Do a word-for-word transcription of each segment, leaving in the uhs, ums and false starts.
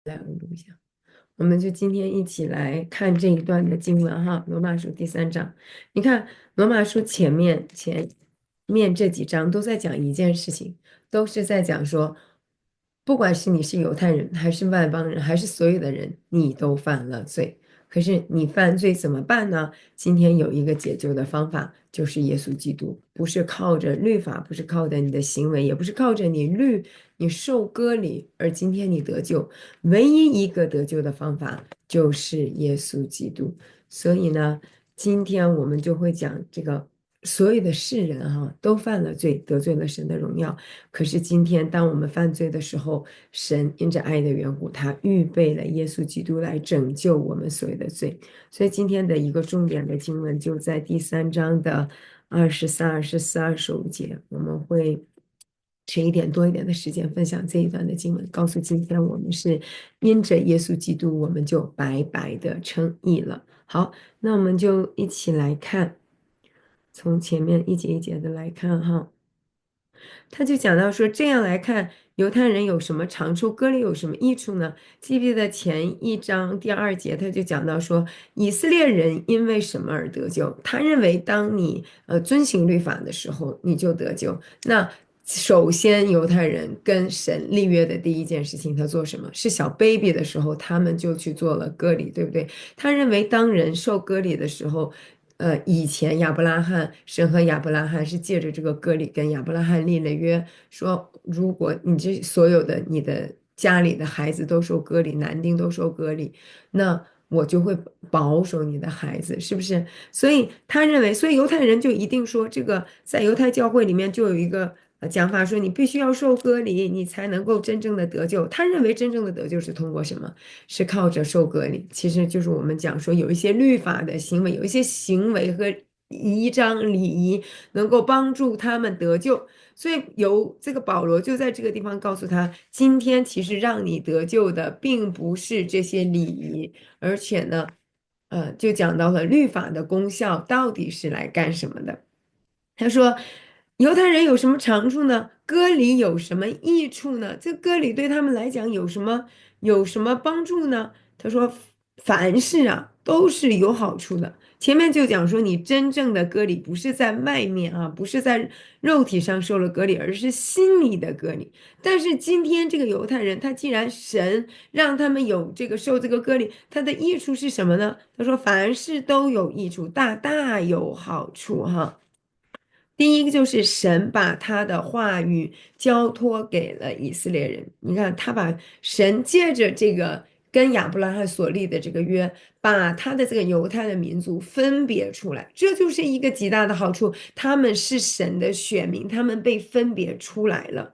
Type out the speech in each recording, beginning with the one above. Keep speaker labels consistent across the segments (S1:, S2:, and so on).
S1: 来，我录一下。我们就今天一起来看这一段的经文哈，《罗马书》第三章。你看，《罗马书》前面前面这几章都在讲一件事情，都是在讲说，不管是你是犹太人，还是外邦人，还是所有的人，你都犯了罪。可是你犯罪怎么办呢？今天有一个解救的方法，就是耶稣基督，不是靠着律法，不是靠着你的行为，也不是靠着你律你受割礼，而今天你得救。唯一一个得救的方法就是耶稣基督。所以呢，今天我们就会讲这个所有的世人哈、都犯了罪，得罪了神的荣耀。可是今天当我们犯罪的时候，神因着爱的缘故，他预备了耶稣基督来拯救我们所有的罪。所以今天的一个重点的经文就在第三章的二十三、二十四、二十五节，我们会迟一点多一点的时间分享这一段的经文，告诉今天我们是因着耶稣基督，我们就白白的称义了。好，那我们就一起来看，从前面一节一节的来看哈。他就讲到说，这样来看，犹太人有什么长处，割礼有什么益处呢？记不记得前一章第二节，他就讲到说，以色列人因为什么而得救？他认为，当你呃遵行律法的时候，你就得救。那首先，犹太人跟神立约的第一件事情，他做什么？是小 baby 的时候，他们就去做了割礼，对不对？他认为，当人受割礼的时候，呃，以前亚伯拉罕，神和亚伯拉罕是借着这个割礼跟亚伯拉罕立了约，说如果你这所有的你的家里的孩子都受割礼，男丁都受割礼，那我就会保守你的孩子，是不是？所以他认为，所以犹太人就一定说，这个在犹太教会里面就有一个呃讲法说，你必须要受割礼，你才能够真正的得救。他认为真正的得救是通过什么？是靠着受割礼，其实就是我们讲说有一些律法的行为，有一些行为和仪章礼仪能够帮助他们得救。所以有这个保罗就在这个地方告诉他，今天其实让你得救的并不是这些礼仪，而且呢，呃，就讲到了律法的功效到底是来干什么的。他说：“犹太人有什么长处呢？割礼有什么益处呢？这割礼对他们来讲有什么有什么帮助呢？”他说：“凡事啊都是有好处的。前面就讲说，你真正的割礼不是在外面啊，不是在肉体上受了割礼，而是心里的割礼。但是今天这个犹太人，他既然神让他们有这个受这个割礼，他的益处是什么呢？他说：凡事都有益处，大大有好处哈。”第一个就是神把他的话语交托给了以色列人。你看，他把神借着这个跟亚伯拉罕所立的这个约，把他的这个犹太的民族分别出来，这就是一个极大的好处。他们是神的选民，他们被分别出来了。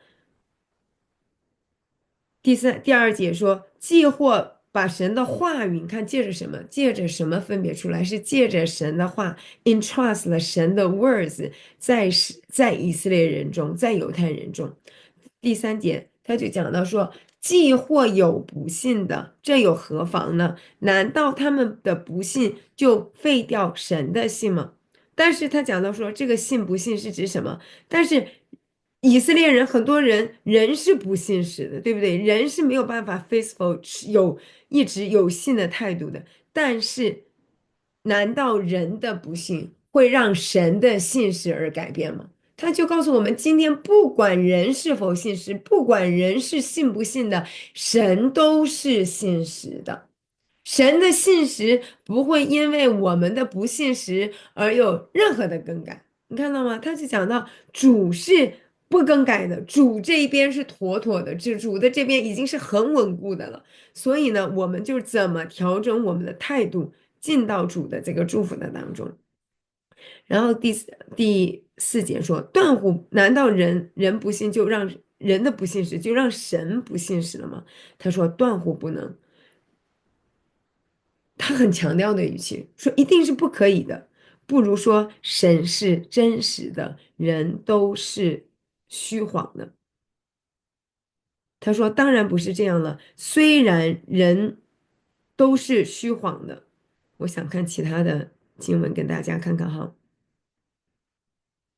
S1: 第三、第二节说，既或把神的话语，你看借着什么？借着什么分别出来？是借着神的话，entrust 了神的 words 在在以色列人中，在犹太人中。第三节他就讲到说，既或有不信的，这又何妨呢？难道他们的不信就废掉神的信吗？但是他讲到说，这个信不信是指什么？但是以色列人很多人人是不信实的，对不对？人是没有办法 faithful 有一直有信的态度的。但是，难道人的不信会让神的信实而改变吗？他就告诉我们，今天不管人是否信实，不管人是信不信的，神都是信实的。神的信实不会因为我们的不信实而有任何的更改，你看到吗？他就讲到主是不更改的，主这一边是妥妥的，这主的这边已经是很稳固的了。所以呢，我们就怎么调整我们的态度，进到主的这个祝福的当中。然后第四第四节说，断乎难道人人不信就让人的不信实就让神不信实了吗？他说断乎不能。他很强调的语气说一定是不可以的，不如说神是真实的，人都是虚谎的。他说当然不是这样了，虽然人都是虚谎的。我想看其他的经文跟大家看看哈。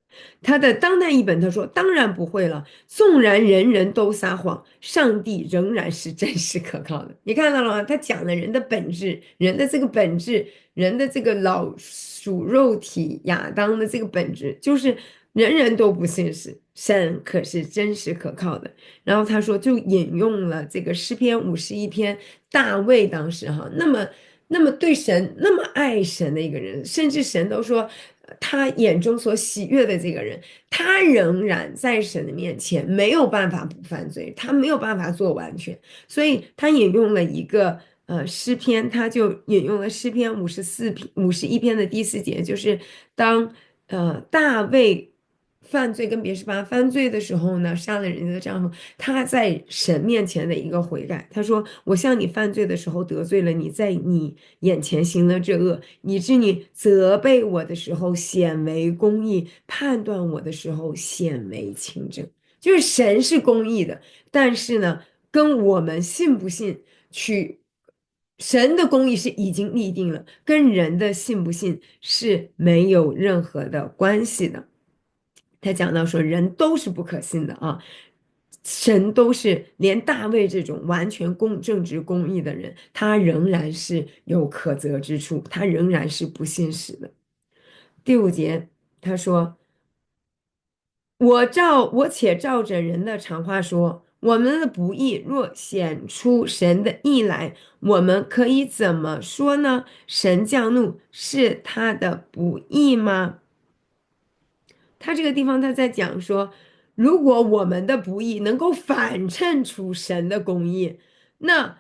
S1: 他的当代译本他说：“当然不会了，纵然人人都撒谎，上帝仍然是真实可靠的。”你看到了吗？他讲了人的本质，人的这个本质，人的这个老属肉体亚当的这个本质，就是人人都不信使，神可是真实可靠的。然后他说，就引用了这个诗篇五十一篇，大卫当时哈那么。那么对神那么爱神的一个人，甚至神都说他眼中所喜悦的这个人，他仍然在神的面前没有办法不犯罪，他没有办法做完全，所以他引用了一个呃诗篇，他就引用了诗篇五十四篇五十一篇的第四节，就是当呃大卫犯罪跟别是巴犯罪的时候呢，杀了人家的丈夫，他在神面前的一个悔改，他说：“我向你犯罪的时候得罪了你，在你眼前行了这恶，以致你责备我的时候显为公义，判断我的时候显为清正。”就是神是公义的，但是呢，跟我们信不信去。神的公义是已经立定了，跟人的信不信是没有任何的关系的。他讲到说，人都是不可信的啊，神都是连大卫这种完全公正直公义的人，他仍然是有可责之处，他仍然是不信使的。第五节他说：“我照我且照着人的常话说，我们的不义若显出神的义来，我们可以怎么说呢？神降怒是他的不义吗？”他这个地方他在讲说，如果我们的不义能够反衬出神的公义，那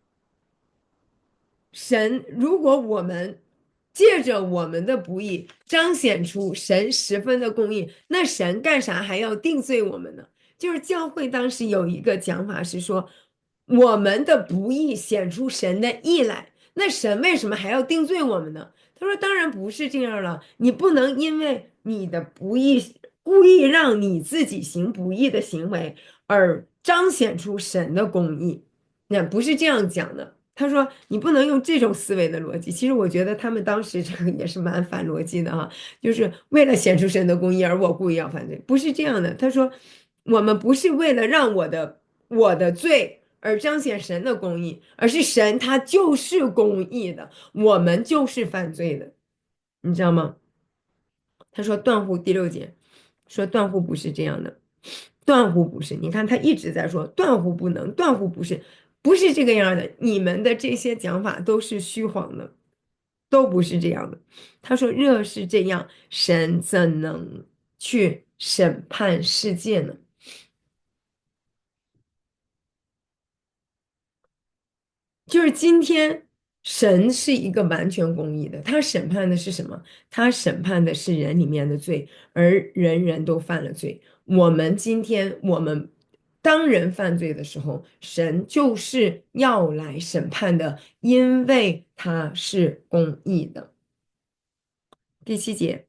S1: 神如果我们借着我们的不义彰显出神十分的公义，那神干啥还要定罪我们呢？就是教会当时有一个讲法是说，我们的不义显出神的义来，那神为什么还要定罪我们呢？他说：“当然不是这样了，你不能因为你的不义，故意让你自己行不义的行为，而彰显出神的公义。那不是这样讲的。”他说：“你不能用这种思维的逻辑。”其实我觉得他们当时这个也是蛮反逻辑的哈，就是为了显出神的公义而我故意要犯罪，不是这样的。他说：“我们不是为了让我的我的罪。”而彰显神的公义，而是神他就是公义的，我们就是犯罪的，你知道吗？他说断乎第六节，说断乎不是这样的，断乎不是。你看他一直在说断乎不能，断乎不是，不是这个样的。你们的这些讲法都是虚晃的，都不是这样的。他说若是这样，神怎能去审判世界呢？就是今天，神是一个完全公义的，他审判的是什么？他审判的是人里面的罪，而人人都犯了罪。我们今天，我们当人犯罪的时候，神就是要来审判的，因为他是公义的。第七节。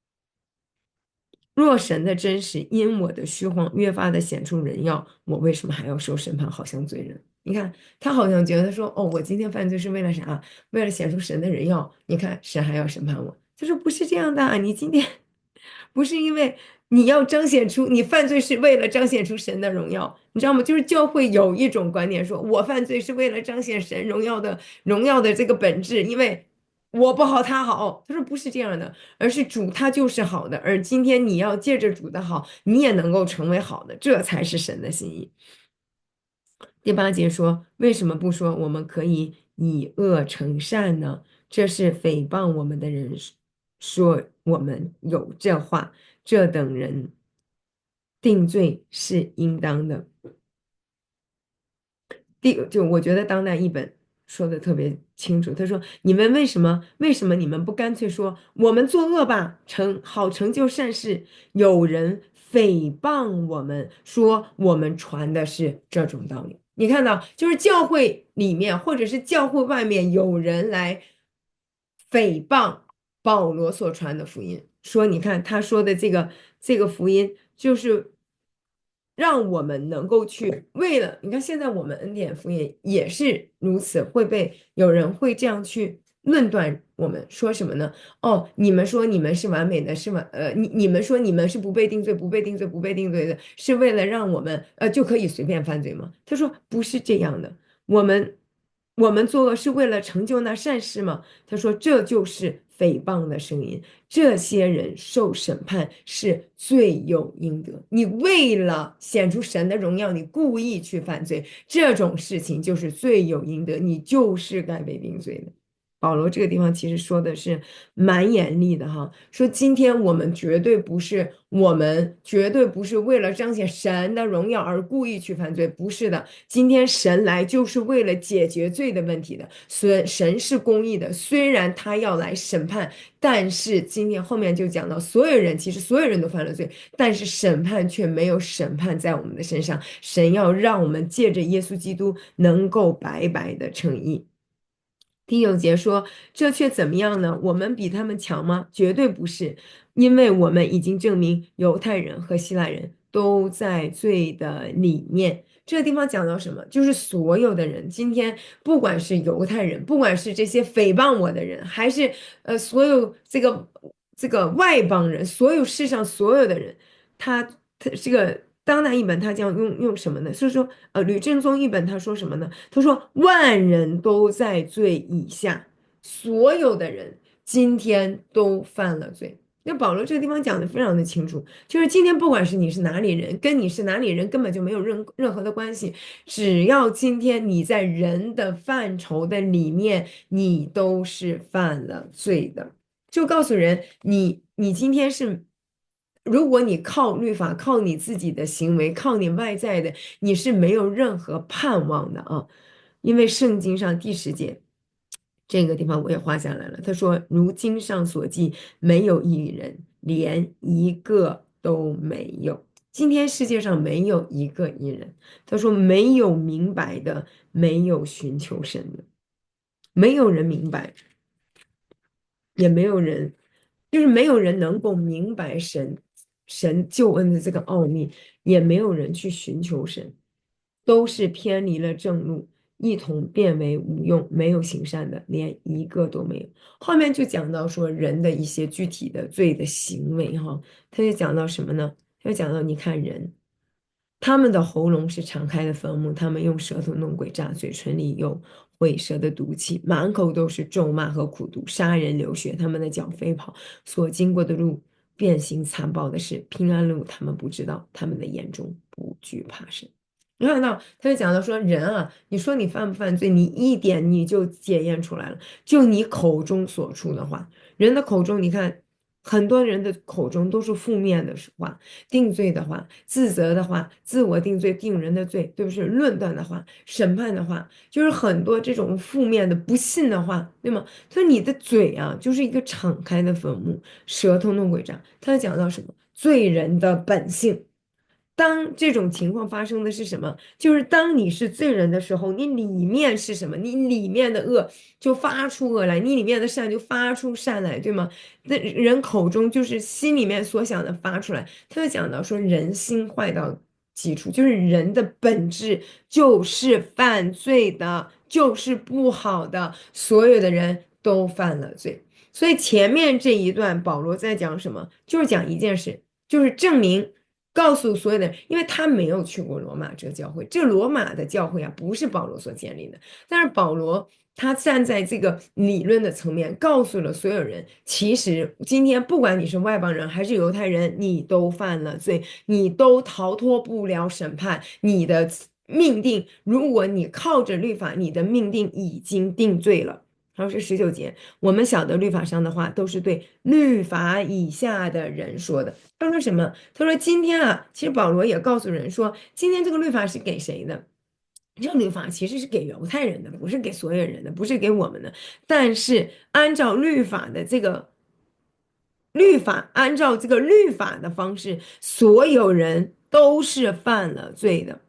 S1: 若神的真实因我的虚晃越发的显出人要，我为什么还要受审判，好像罪人？你看他好像觉得说，哦，我今天犯罪是为了啥？为了显出神的人要。你看神还要审判我，他说不是这样的啊，你今天不是因为你要彰显出你犯罪是为了彰显出神的荣耀，你知道吗？就是教会有一种观点说，我犯罪是为了彰显神荣耀的荣耀的这个本质，因为我不好他好。他说不是这样的，而是主他就是好的，而今天你要借着主的好，你也能够成为好的，这才是神的心意。第八节说，为什么不说我们可以以恶成善呢？这是诽谤我们的人说我们有这话，这等人定罪是应当的。第就我觉得当代译本说的特别清楚，他说：“你们为什么为什么你们不干脆说我们作恶吧，成好成就善事？有人诽谤我们，说我们传的是这种道理。你看到，就是教会里面或者是教会外面有人来诽谤保罗所传的福音，说你看他说的这个这个福音就是。”让我们能够去为了，你看现在我们恩典福音也是如此，会被有人会这样去论断我们说什么呢？哦，你们说你们是完美的，是完呃，你你们说你们是不被定罪、不被定罪、不被定罪的，是为了让我们呃就可以随便犯罪吗？他说不是这样的，我们我们作恶是为了成就那善事吗？他说这就是诽谤的声音，这些人受审判是罪有应得。你为了显出神的荣耀，你故意去犯罪，这种事情就是罪有应得，你就是该被定罪的。保罗这个地方其实说的是蛮严厉的哈，说今天我们绝对不是我们绝对不是为了彰显神的荣耀而故意去犯罪，不是的，今天神来就是为了解决罪的问题的，虽神是公义的，虽然他要来审判，但是今天后面就讲到所有人其实所有人都犯了罪，但是审判却没有审判在我们的身上，神要让我们借着耶稣基督能够白白的称义。第九节说：“这却怎么样呢？我们比他们强吗？绝对不是，因为我们已经证明犹太人和希腊人都在罪的里面。”这个地方讲到什么？就是所有的人，今天不管是犹太人，不管是这些诽谤我的人，还是呃所有这个这个外邦人，所有世上所有的人，他他这个当代译本他将用用什么呢？所以说，呃，吕正宗译本他说什么呢？他说万人都在罪以下，所有的人今天都犯了罪。那保罗这个地方讲的非常的清楚，就是今天不管是你是哪里人，跟你是哪里人根本就没有任任何的关系，只要今天你在人的范畴的里面，你都是犯了罪的。就告诉人，你你今天是，如果你靠律法，靠你自己的行为，靠你外在的，你是没有任何盼望的啊。因为圣经上第十节这个地方我也画下来了，他说：“如经上所记，没有一人，连一个都没有。今天世界上没有一个一人。”他说：“没有明白的，没有寻求神的，没有人明白。”也没有人，就是没有人能够明白神神救恩的这个奥秘，也没有人去寻求神，都是偏离了正路，一同变为无用，没有行善的，连一个都没有。后面就讲到说人的一些具体的罪的行为哈，他就讲到什么呢？他就讲到你看人。他们的喉咙是敞开的坟墓，他们用舌头弄诡诈，嘴唇里有毁舌的毒气，满口都是咒骂和苦毒，杀人流血，他们的脚飞跑，所经过的路变形残暴的事，平安路他们不知道，他们的眼中不惧怕神。你看到，他就讲到说，人啊，你说你犯不犯罪，你一点你就检验出来了，就你口中所出的话，人的口中，你看。很多人的口中都是负面的话，定罪的话，自责的话，自我定罪、定人的罪，对不是？论断的话，审判的话，就是很多这种负面的、不信的话，对吗？所以你的嘴啊，就是一个敞开的坟墓，舌头弄诡诈。他讲到什么？罪人的本性。当这种情况发生的是什么？就是当你是罪人的时候，你里面是什么？你里面的恶就发出恶来，你里面的善就发出善来，对吗？那人口中就是心里面所想的发出来。他就讲到说，人心坏到极处，就是人的本质就是犯罪的，就是不好的，所有的人都犯了罪。所以前面这一段保罗在讲什么？就是讲一件事，就是证明。告诉所有的人，因为他没有去过罗马这个教会，这罗马的教会啊，不是保罗所建立的。但是保罗他站在这个理论的层面，告诉了所有人，其实今天不管你是外邦人还是犹太人，你都犯了罪，你都逃脱不了审判，你的命定，如果你靠着律法，你的命定已经定罪了。然后是十九节，我们晓得律法上的话都是对律法以下的人说的。他说什么？他说今天啊，其实保罗也告诉人说，今天这个律法是给谁的？这个律法其实是给犹太人的，不是给所有人的，不是给我们的。但是按照律法的这个律法，按照这个律法的方式，所有人都是犯了罪的。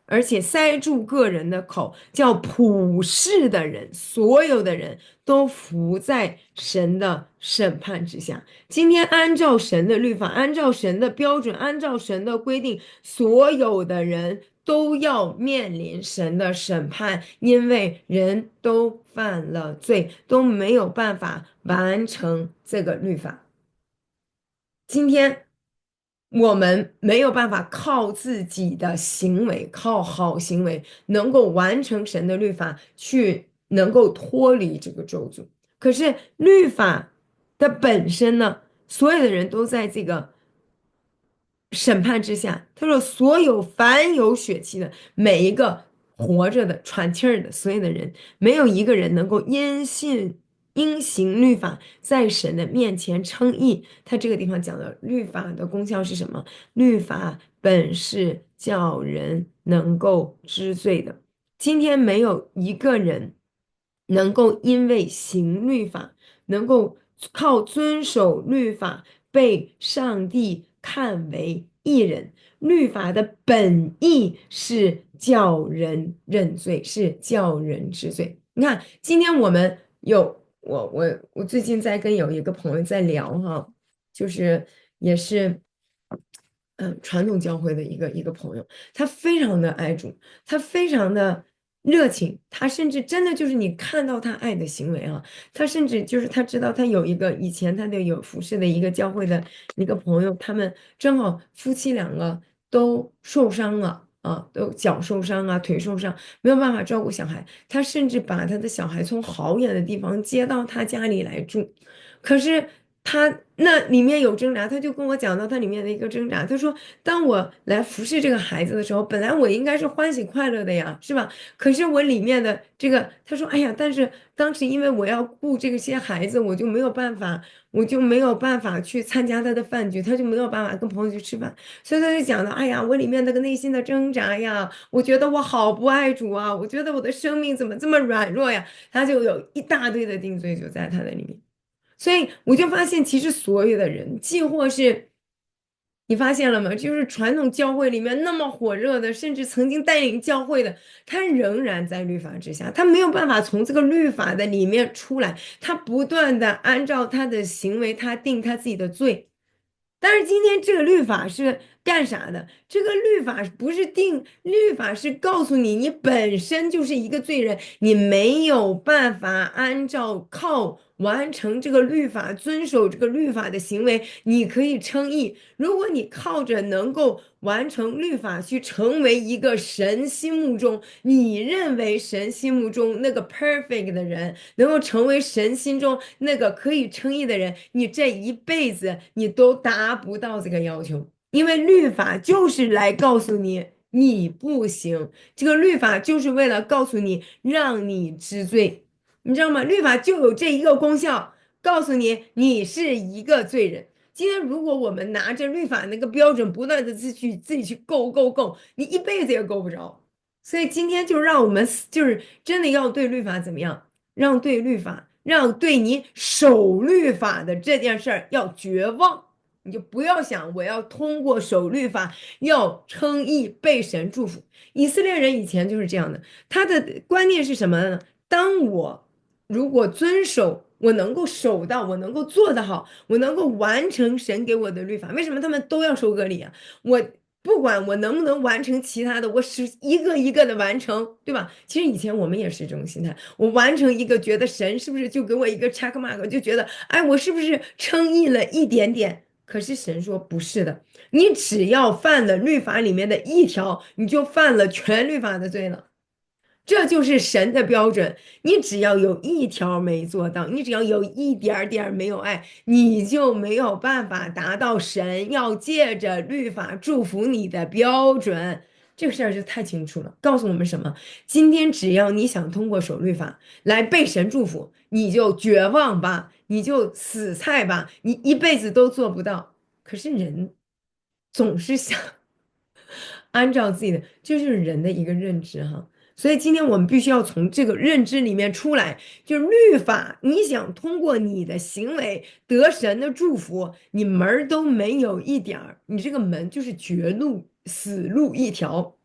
S1: 而且塞住个人的口，叫普世的人，所有的人都服在神的审判之下。今天按照神的律法，按照神的标准，按照神的规定，所有的人都要面临神的审判，因为人都犯了罪，都没有办法完成这个律法。今天我们没有办法靠自己的行为，靠好行为，能够完成神的律法，去能够脱离这个咒诅。可是律法的本身呢，所有的人都在这个审判之下。他说，所有凡有血气的，每一个活着的、喘气儿的，所有的人，没有一个人能够因信。因行律法，在神的面前称义。他这个地方讲的律法的功效是什么？律法本是叫人能够知罪的。今天没有一个人能够因为行律法，能够靠遵守律法被上帝看为义人。律法的本意是叫人认罪，是叫人知罪。你看，今天我们有我我我最近在跟有一个朋友在聊哈，就是也是嗯传统教会的一个一个朋友，他非常的爱主，他非常的热情，他甚至真的就是你看到他爱的行为啊，他甚至就是他知道他有一个以前他的有服侍的一个教会的一个朋友，他们正好夫妻两个都受伤了。啊，都脚受伤啊，腿受伤，没有办法照顾小孩，他甚至把他的小孩从好远的地方接到他家里来住。可是他那里面有挣扎，他就跟我讲到他里面的一个挣扎。他说：“当我来服侍这个孩子的时候，本来我应该是欢喜快乐的呀，是吧？可是我里面的这个，他说：哎呀，但是当时因为我要顾这些孩子，我就没有办法，我就没有办法去参加他的饭局，他就没有办法跟朋友去吃饭。所以他就讲到：哎呀，我里面那个内心的挣扎呀，我觉得我好不爱主啊，我觉得我的生命怎么这么软弱呀？他就有一大堆的定罪就在他的里面。”所以我就发现，其实所有的人，既或是你发现了吗？就是传统教会里面那么火热的，甚至曾经带领教会的，他仍然在律法之下，他没有办法从这个律法的里面出来，他不断的按照他的行为，他定他自己的罪。但是今天这个律法是干啥的？这个律法不是定，律法是告诉你，你本身就是一个罪人，你没有办法按照靠完成这个律法、遵守这个律法的行为，你可以称义。如果你靠着能够完成律法去成为一个神心目中，你认为神心目中那个 perfect 的人，能够成为神心中那个可以称义的人，你这一辈子你都达不到这个要求，因为律法就是来告诉你你不行，这个律法就是为了告诉你，让你知罪，你知道吗？律法就有这一个功效，告诉你你是一个罪人。今天如果我们拿着律法那个标准，不断的自去自己去够够够，你一辈子也够不着。所以今天就让我们就是真的要对律法怎么样？让对律法，让对你守律法的这件事儿要绝望。你就不要想我要通过守律法要称义被神祝福。以色列人以前就是这样的，他的观念是什么呢？当我如果遵守，我能够守到，我能够做得好，我能够完成神给我的律法。为什么他们都要收割礼啊？我不管我能不能完成其他的，我是一个一个的完成，对吧？其实以前我们也是这种心态，我完成一个，觉得神是不是就给我一个 check mark，就觉得哎，我是不是称义了一点点？可是神说不是的，你只要犯了律法里面的一条，你就犯了全律法的罪了。这就是神的标准。你只要有一条没做到，你只要有一点点没有爱，你就没有办法达到神要借着律法祝福你的标准。这个事儿就太清楚了，告诉我们什么？今天只要你想通过守律法来被神祝福，你就绝望吧，你就死菜吧，你一辈子都做不到。可是人总是想按照自己的，这就是人的一个认知哈。所以今天我们必须要从这个认知里面出来，就是律法，你想通过你的行为得神的祝福，你门儿都没有一点儿，你这个门就是绝路，死路一条。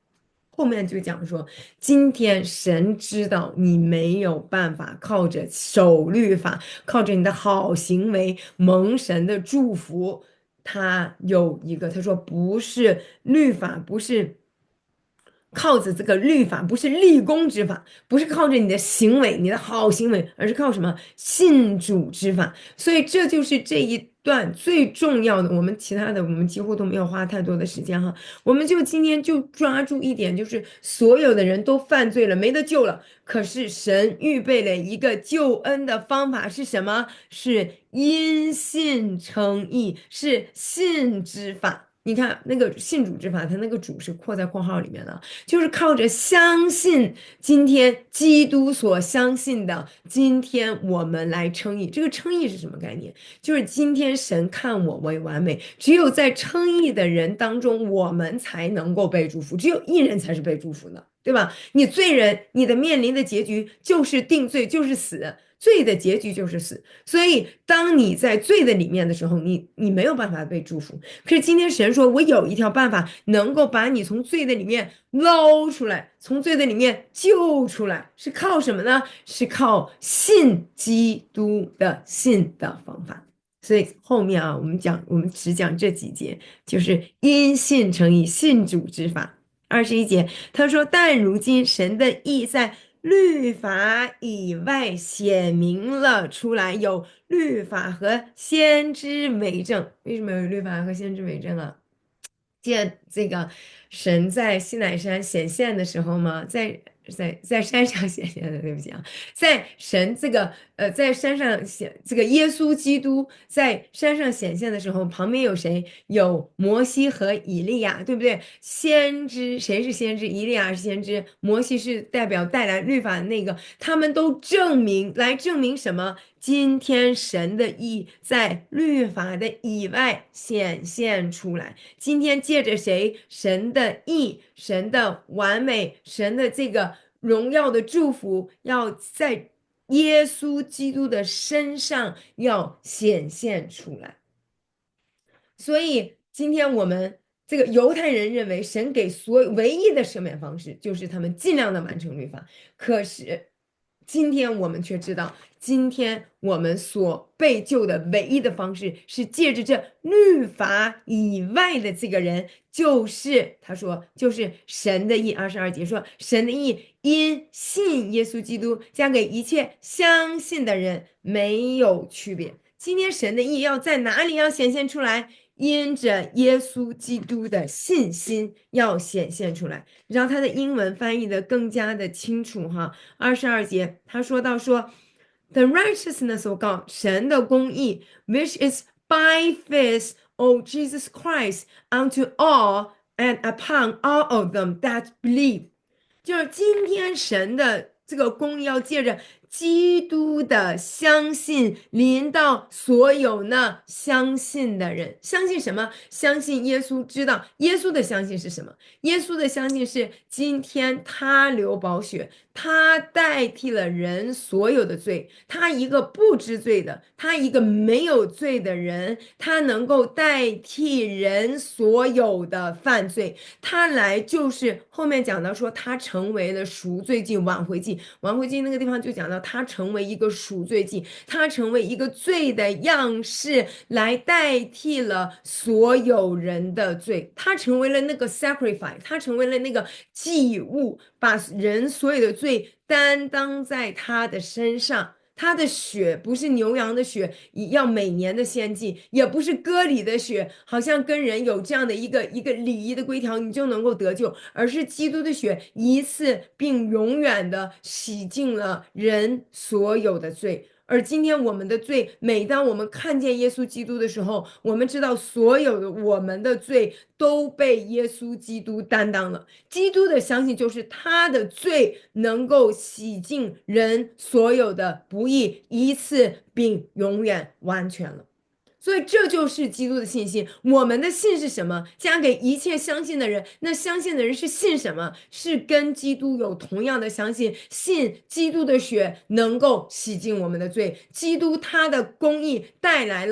S1: 后面就讲说，今天神知道你没有办法靠着守律法，靠着你的好行为蒙神的祝福。他有一个，他说不是律法，不是靠着这个律法，不是立功之法，不是靠着你的行为，你的好行为，而是靠什么？信主之法。所以这就是这一段最重要的。我们其他的，我们几乎都没有花太多的时间哈。我们就今天就抓住一点，就是所有的人都犯罪了，没得救了。可是神预备了一个救恩的方法是什么？是因信称义，是信之法。你看那个信主之法，它那个主是括在括号里面的，就是靠着相信今天基督所相信的，今天我们来称义。这个称义是什么概念？就是今天神看我为完美，只有在称义的人当中，我们才能够被祝福，只有一人才是被祝福的，对吧？你罪人，你的面临的结局就是定罪，就是死。罪的结局就是死，所以当你在罪的里面的时候，你你没有办法被祝福。可是今天神说，我有一条办法，能够把你从罪的里面捞出来，从罪的里面救出来，是靠什么呢？是靠信基督的信的方法。所以后面啊，我们讲，我们只讲这几节，就是因信称义，信主之法。二十一节，他说：但如今神的意在律法以外显明了出来，有律法和先知为证。为什么有律法和先知为证啊？见这个神在西乃山显现的时候吗？在在在山上显现的，对不起啊，在神这个呃在山上显这个耶稣基督在山上显现的时候，旁边有谁？有摩西和以利亚，对不对？先知谁是先知？以利亚是先知，摩西是代表带来律法的那个，他们都证明来证明什么？今天神的意在律法的以外显现出来。今天借着谁？神的意，神的完美，神的这个荣耀的祝福，要在耶稣基督的身上要显现出来。所以今天我们这个犹太人认为神给所有唯一的赦免方式就是他们尽量的完成律法，可是今天我们却知道，今天我们所被救的唯一的方式是借着这律法以外的这个人，就是他说，就是神的义。二十二节说，神的义因信耶稣基督，加给一切相信的人没有区别。今天神的义要在哪里要显现出来？因着耶稣基督的信心要显现出来，让他的英文翻译的更加的清楚哈。二十二节他说到说 ，The righteousness of God， 神的公义 ，which is by faith of Jesus Christ unto all and upon all of them that believe。就是今天神的这个公义要借着基督的相信临到所有那相信的人。相信什么？相信耶稣。知道耶稣的相信是什么？耶稣的相信是今天他流宝血，他代替了人所有的罪，他一个不知罪的，他一个没有罪的人，他能够代替人所有的犯罪。他来就是后面讲到说，他成为了赎罪祭、挽回祭。挽回祭那个地方就讲到，他成为一个赎罪祭，他成为一个罪的样式，来代替了所有人的罪。他成为了那个 sacrifice，他成为了那个祭物，把人所有的罪担当在他的身上。他的血不是牛羊的血，要每年的献祭，也不是割礼的血，好像跟人有这样的一个一个礼仪的规条，你就能够得救，而是基督的血一次并永远的洗净了人所有的罪。而今天我们的罪，每当我们看见耶稣基督的时候，我们知道所有的我们的罪都被耶稣基督担当了。基督的相信就是他的罪能够洗净人所有的不义，一次并永远完全了。所以这就是基督的信心。我们的信是什么？加给一切相信的人。那相信的人是信什么？是跟基督有同样的相信，信基督的血能够洗净我们的罪，基督他的公义带来了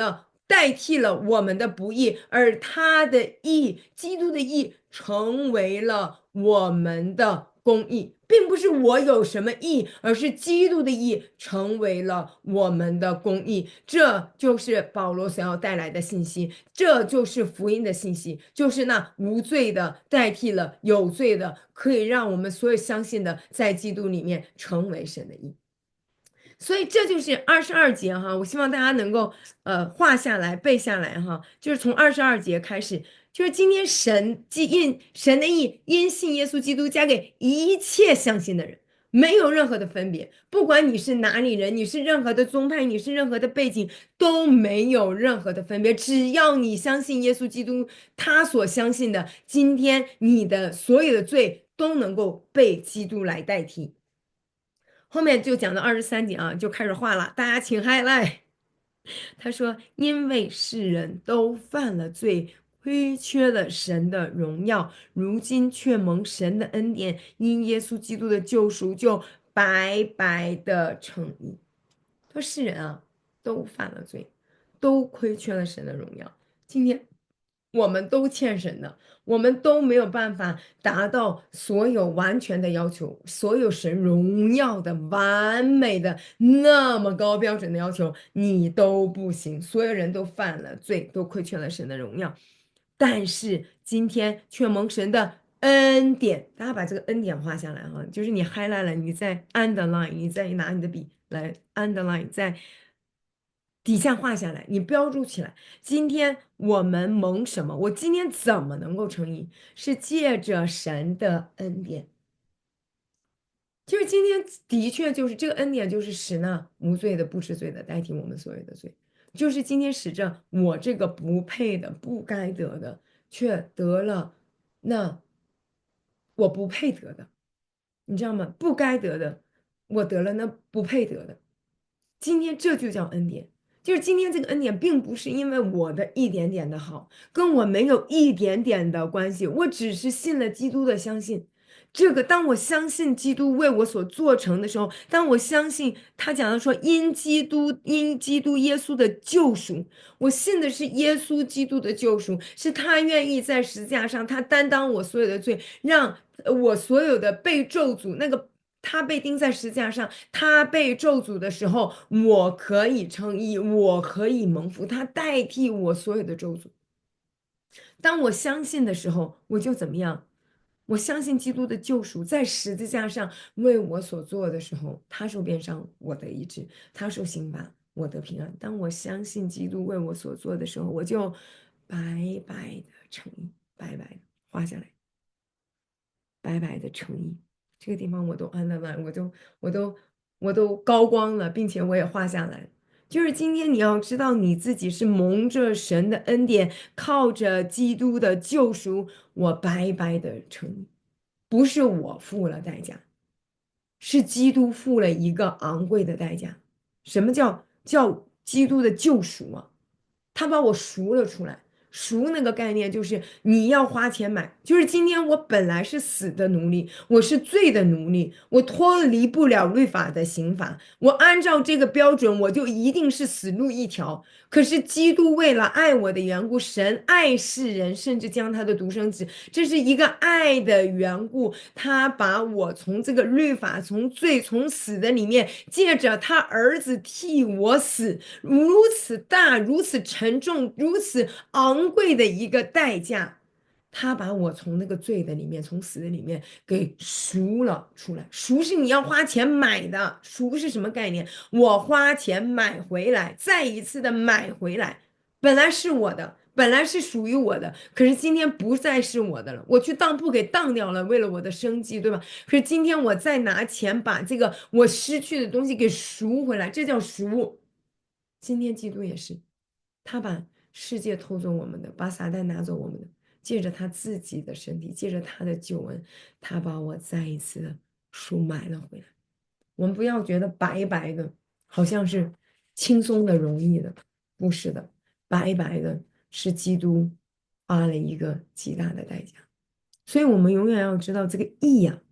S1: 代替了我们的不义，而他的义，基督的义，成为了我们的公义，并不是我有什么义，而是基督的义成为了我们的公义。这就是保罗所要带来的信息，这就是福音的信息，就是那无罪的代替了有罪的，可以让我们所有相信的在基督里面成为神的义。所以这就是二十二节哈，我希望大家能够呃画下来背下来哈，就是从二十二节开始，就是今天神既因神的义因信耶稣基督加给一切相信的人，没有任何的分别，不管你是哪里人，你是任何的宗派，你是任何的背景，都没有任何的分别，只要你相信耶稣基督，他所相信的，今天你的所有的罪都能够被基督来代替。后面就讲到二十三节啊，就开始画了，大家请 highlight。他说：“因为世人都犯了罪，亏缺了神的荣耀，如今却蒙神的恩典，因耶稣基督的救赎，就白白的称义。”说世人啊，都犯了罪，都亏缺了神的荣耀。今天我们都欠神的，我们都没有办法达到所有完全的要求，所有神荣耀的完美的那么高标准的要求，你都不行。所有人都犯了罪，都亏缺了神的荣耀，但是今天却蒙神的恩典。大家把这个恩典画下来哈，就是你 highlight 了，你再 underline，你再拿你的笔来 underline，在底下画下来，你标注起来。今天我们蒙什么？我今天怎么能够成义？是借着神的恩典。就是今天的确就是这个恩典，就是使那无罪的不知罪的代替我们所有的罪，就是今天使着我这个不配的、不该得的，却得了那我不配得的，你知道吗？不该得的，我得了那不配得的。今天这就叫恩典，就是今天这个恩典，并不是因为我的一点点的好，跟我没有一点点的关系，我只是信了基督的相信。这个，当我相信基督为我所做成的时候，当我相信他讲的说因基督因基督耶稣的救赎，我信的是耶稣基督的救赎，是他愿意在十字架上，他担当我所有的罪，让我所有的被咒诅那个。他被钉在十字架上，他被咒诅的时候，我可以称义，我可以蒙福，他代替我所有的咒诅。当我相信的时候，我就怎么样？我相信基督的救赎，在十字架上为我所做的时候，他受鞭伤，我得医治；他受刑罚，我得平安。当我相信基督为我所做的时候，我就白白的诚意，白白的画下来，白白的诚意。这个地方我都安了完，我都我都我都高光了，并且我也画下来。就是今天你要知道你自己是蒙着神的恩典，靠着基督的救赎，我白白的诚意。不是我付了代价，是基督付了一个昂贵的代价。什么叫叫基督的救赎啊？他把我赎了出来。赎那个概念就是你要花钱买，就是今天我本来是死的奴隶，我是罪的奴隶，我脱离不了律法的刑罚，我按照这个标准，我就一定是死路一条。可是基督为了爱我的缘故，神爱世人，甚至将他的独生子，这是一个爱的缘故，他把我从这个律法、从罪、从死的里面，借着他儿子替我死，如此大、如此沉重、如此昂贵的一个代价，他把我从那个罪的里面，从死的里面给赎了出来。赎是你要花钱买的，赎是什么概念？我花钱买回来，再一次的买回来，本来是我的。本来是属于我的，可是今天不再是我的了。我去当铺给当掉了，为了我的生计，对吧？可是今天我再拿钱把这个我失去的东西给赎回来，这叫赎。今天基督也是，他把世界偷走我们的，把撒旦拿走我们的，借着他自己的身体，借着他的救恩，他把我再一次的赎买了回来。我们不要觉得白白的，好像是轻松的、容易的，不是的，白白的是基督花了一个极大的代价。所以我们永远要知道这个义呀、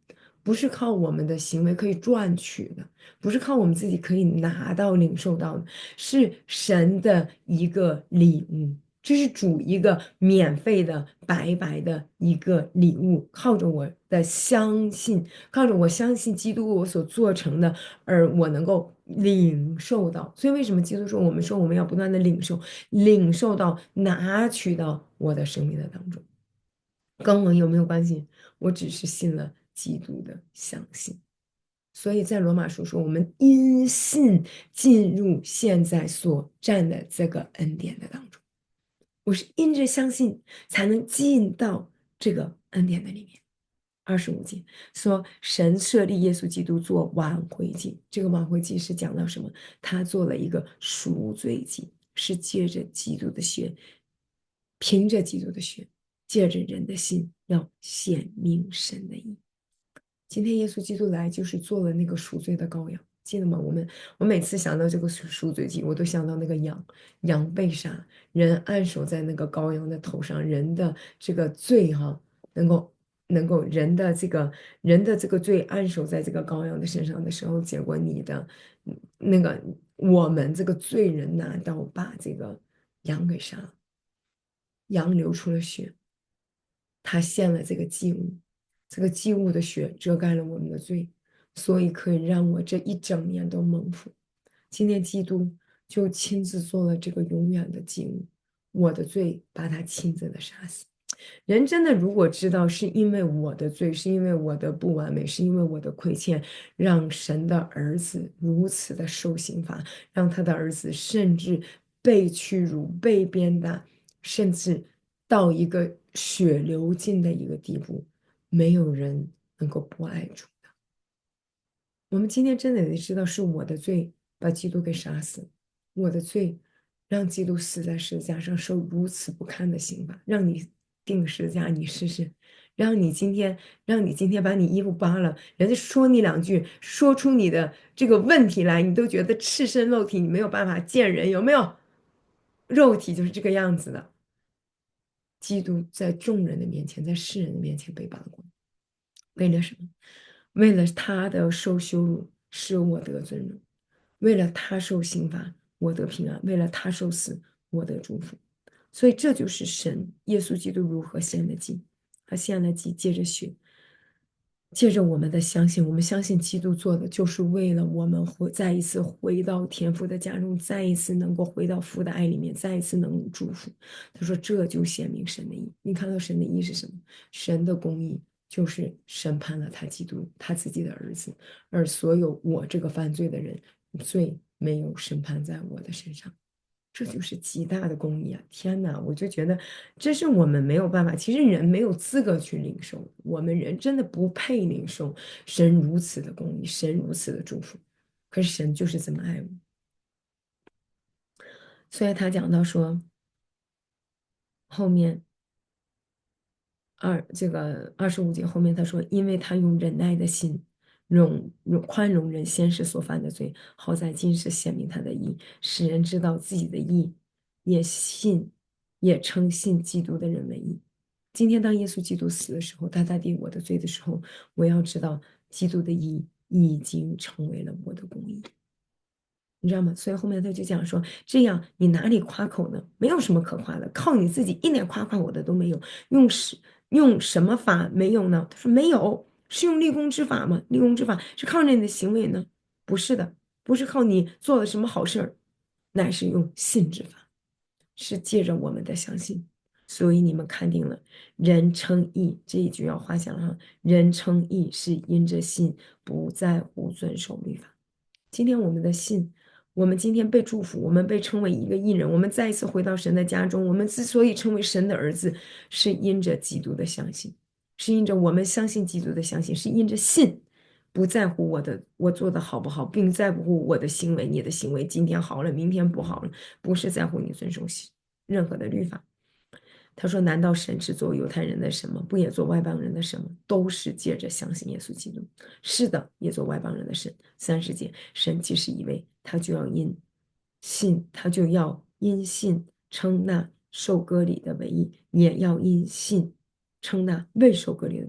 S1: 不是靠我们的行为可以赚取的，不是靠我们自己可以拿到、领受到的，是神的一个礼物。这是主一个免费的、白白的一个礼物，靠着我的相信，靠着我相信基督我所做成的，而我能够领受到。所以为什么基督说我们说我们要不断的领受，领受到拿取到我的生命的当中，跟我有没有关系？我只是信了基督的相信。所以在罗马书说，我们因信进入现在所占的这个恩典的当中。我是因着相信才能进到这个恩典的里面。二十五节说，神设立耶稣基督做挽回祭，这个挽回祭是讲到什么？他做了一个赎罪祭，是借着基督的血，凭着基督的血，借着人的心，要显明神的义。今天耶稣基督来就是做了那个赎罪的羔羊，记得吗？我们我每次想到这个赎赎罪祭，我都想到那个羊，羊被杀，人按手在那个羔羊的头上，人的这个罪哈，能够能够人的这个人的这个罪按手在这个羔羊的身上的时候，结果你的那个我们这个罪人拿刀把这个羊给杀了，羊流出了血，他献了这个祭物，这个祭物的血遮盖了我们的罪，所以可以让我这一整年都蒙福。今天基督就亲自做了这个永远的祭物，我的罪把他亲自的杀死。人真的如果知道是因为我的罪，是因为我的不完美，是因为我的亏欠，让神的儿子如此的受刑罚，让他的儿子甚至被屈辱、被鞭打，甚至到一个血流尽的一个地步，没有人能够不爱主的。我们今天真的得知道，是我的罪把基督给杀死，我的罪让基督死在十字架上受如此不堪的刑罚，让你钉十字架，你试试，让你今天让你今天把你衣服扒了，人家说你两句，说出你的这个问题来，你都觉得赤身露体，你没有办法见人，有没有？肉体就是这个样子的。基督在众人的面前，在世人的面前被扒光，为了什么？为了他的受羞辱，使我得尊荣；为了他受刑罚，我得平安；为了他受死，我得祝福。所以这就是神耶稣基督如何献的祭，他献了祭，借着血，借着我们的相信，我们相信基督做的，就是为了我们回再一次回到天父的家中，再一次能够回到父的爱里面，再一次能祝福。他说，这就显明神的义。你看到神的义是什么？神的公义就是审判了他基督他自己的儿子，而所有我这个犯罪的人，罪没有审判在我的身上。这就是极大的公义啊！天哪，我就觉得这是我们没有办法，其实人没有资格去领受，我们人真的不配领受神如此的公义，神如此的祝福。可是神就是这么爱我，所以他讲到说，后面二这个二十五节后面他说，因为他用忍耐的心容容宽容人先世所犯的罪，好在今世显明他的义，使人知道自己的义，也信也称信基督的人为义。今天当耶稣基督死的时候，他代替我的罪的时候，我要知道基督的义已经成为了我的公义。你知道吗？所以后面他就讲说，这样你哪里夸口呢？没有什么可夸的，靠你自己一点夸夸我的都没有。用什用什么法没有呢？他说没有，是用立功之法吗？立功之法是靠着你的行为呢？不是的，不是靠你做了什么好事儿，乃是用信之法，是借着我们的相信。所以你们看定了，人称义这一句要画下了哈，人称义是因着信，不在乎遵守律法。今天我们的信，我们今天被祝福，我们被称为一个义人，我们再一次回到神的家中。我们之所以成为神的儿子，是因着基督的相信，是因着我们相信基督的相信，是因着信，不在乎我的我做的好不好，并在乎我的行为，你的行为今天好了，明天不好了，不是在乎你遵守任何的律法。他说：“难道神是做犹太人的神吗？不也做外邦人的神吗？都是借着相信耶稣基督。是的，也做外邦人的神。三十节，神既是一位，他就要因信，他就要因信称那受割礼的为义，也要因信称那未受割礼的为义。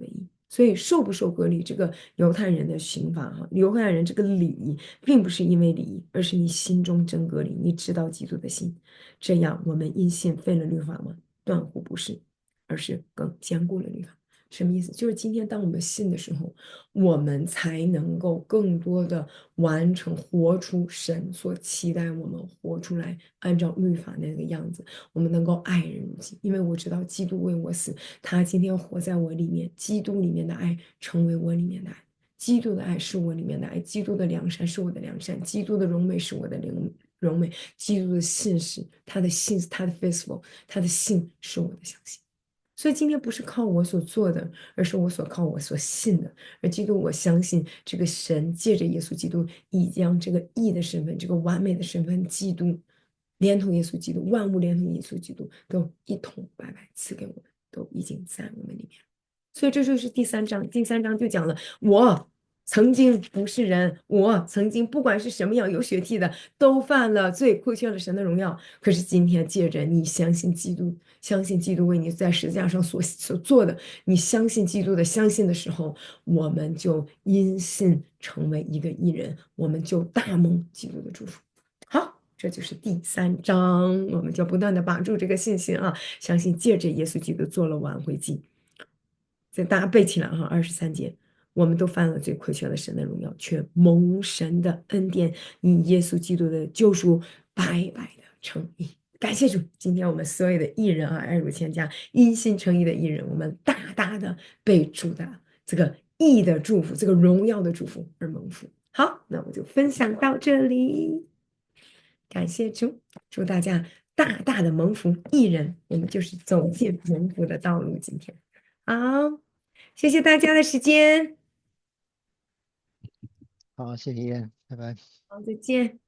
S1: 所以受不受割礼，这个犹太人的刑罚哈，犹太人这个礼仪，并不是因为礼仪，而是你心中真割礼，你知道基督的心。这样，我们因信废了律法吗？断乎不是，而是更坚固了律法。什么意思？就是今天当我们信的时候，我们才能够更多的完成、活出神所期待我们活出来，按照律法那个样子，我们能够爱人如己。因为我知道基督为我死，他今天活在我里面，基督里面的爱成为我里面的爱。基督的爱是我里面的爱，基督的良善是我的良善，基督的荣美是我的荣荣美，基督的信是他的信，他的 faithful，他的信是我的相信。所以今天不是靠我所做的，而是我所靠我所信的。而基督，我相信这个神借着耶稣基督，已将这个义的身份，这个完美的身份，基督连同耶稣基督，万物连同耶稣基督，都一同白白赐给我们，都已经在我们里面。所以这就是第三章，第三章就讲了我。曾经不是人，我曾经不管是什么样有血气的，都犯了罪，亏缺了神的荣耀。可是今天借着你相信基督，相信基督为你在十字架上所所做的，你相信基督的相信的时候，我们就因信成为一个义人，我们就大蒙基督的祝福。好，这就是第三章，我们就不断的把住这个信心啊，相信借着耶稣基督做了挽回祭。这大家背起来哈，二十三节，我们都犯了罪，亏缺了神的荣耀，却蒙神的恩典，以耶稣基督的救赎，白白的称义。感谢主，今天我们所有的艺人啊，爱如千家，因信称义的艺人，我们大大的被主的这个义的祝福，这个荣耀的祝福而蒙福。好，那我就分享到这里，感谢主，祝大家大大的蒙福，艺人，我们就是走进蒙福的道路。今天，好。谢谢大家的时间，
S2: 好，谢谢，拜拜。
S1: 好，再见。